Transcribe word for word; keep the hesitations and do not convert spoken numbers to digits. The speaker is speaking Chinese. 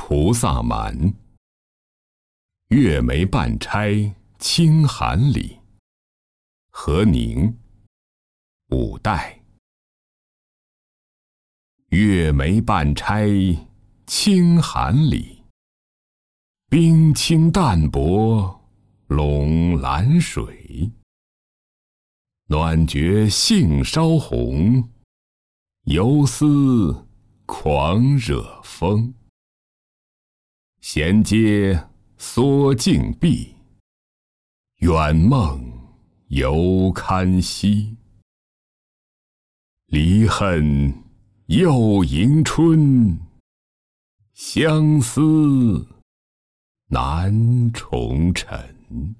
菩萨蛮。月眉半钗清寒里。何宁，五代。月眉半钗清寒里，冰清淡泊陇蓝水。暖觉杏烧红，游丝狂惹风。闲阶缩镜壁，远梦犹堪惜。离恨又迎春，相思难重尘。